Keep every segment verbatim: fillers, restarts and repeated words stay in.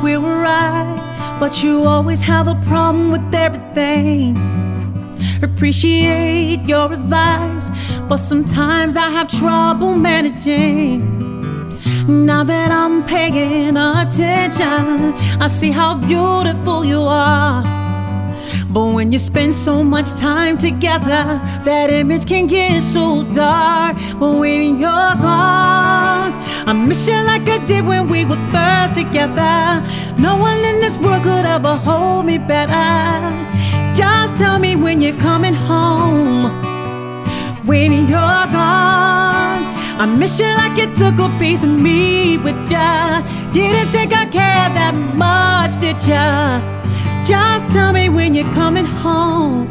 we were right, but you always have a problem with everything. Appreciate your advice, but sometimes I have trouble managing. Now that I'm paying attention, I see how beautiful you are. But when you spend so much time together, that image can get so dark. But when you're gone, I miss you like I did when we were first together. No one in this world could ever hold me better. Just tell me when you're coming home. When you're gone, I miss you like you took a piece of me with ya. Didn't think I cared that much, did ya? Just tell me when you're coming home.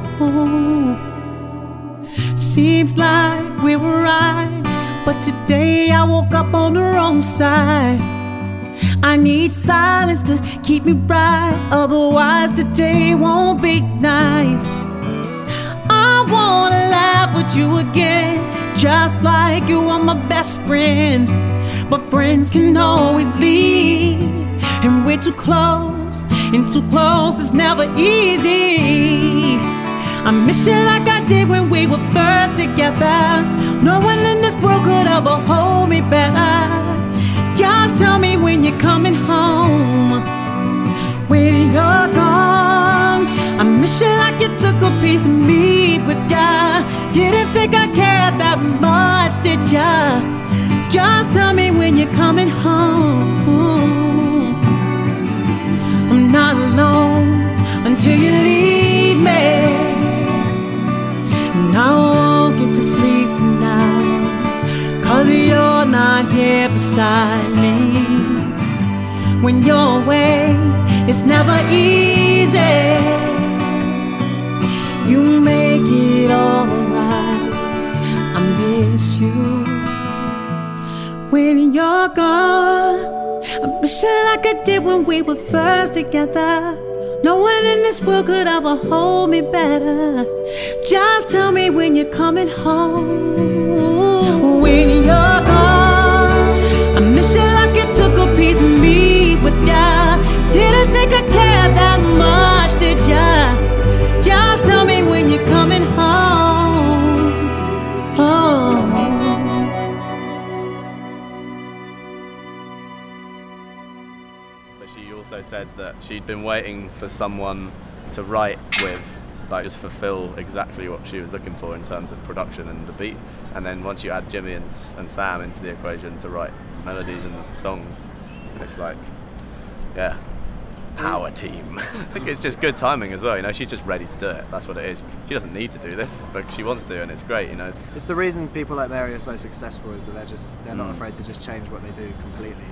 Seems like we were right, but today I woke up on the wrong side. I need silence to keep me bright, otherwise today won't be nice. I wanna laugh with you again, just like you are my best friend. But friends can always leave, and we're too close, and too close is never easy. I miss you like I did when we were first together. No one in this world could ever hold me better. Just tell me when you're coming home. When you're gone, I miss you like you took a piece of me with ya. Didn't think I cared that much, did ya? Just tell me when you're coming home. I'm not alone until you leave me, and I won't get to sleep tonight, 'cause you're not here beside me. When you're away, it's never easy. You make it all right. I miss you. When you're gone, I miss you like I did when we were first together. No one in this world could ever hold me better. Just tell me when you're coming home. When you're gone, I miss you like you took a piece of me with ya. Didn't think I cared that much, did ya? Just tell me when you're coming home. Oh. But she also said that she'd been waiting for someone to write with, like just fulfill exactly what she was looking for in terms of production and the beat. And then once you add Jimmy and, and Sam into the equation to write melodies and the songs, it's like, yeah, power team. I think it's just good timing as well, you know, she's just ready to do it. That's what it is. She doesn't need to do this, but she wants to, and it's great, you know. It's the reason people like Mary are so successful, is that they're just they're not Mm. afraid to just change what they do completely.